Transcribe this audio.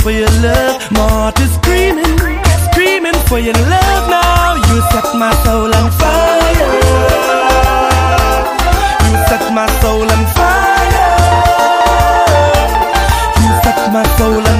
for your love. My heart is screaming, screaming for your love now. You set my soul on fire. You set my soul on fire. You set my soul on fire.